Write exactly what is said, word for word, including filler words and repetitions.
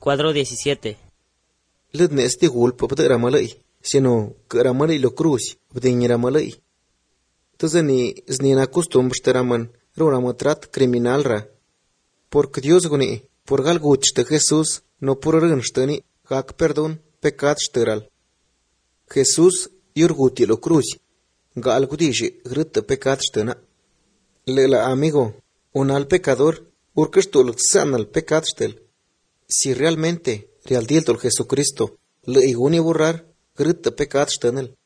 Cuadro diecisiete. Lăd neste gulp pădă ramalăi, sino că ramalăi lo cruci, pădă ramalăi. Tăzăni znina costum șteraman, ro ramatrat criminal ra. Porque Dios gune, por galgut ștă Jesus, no por rân ștăni, hac perdon pecat ștăral. Jesus iurguti lo cruci, ga algudishi grâtă pecat ștăna. Le la amigo, un al pecador, urcăștul san al pecat ștel. Si realmente, real dieltol Jesucristo, le iguni borrar, grâtă pecat ștănel.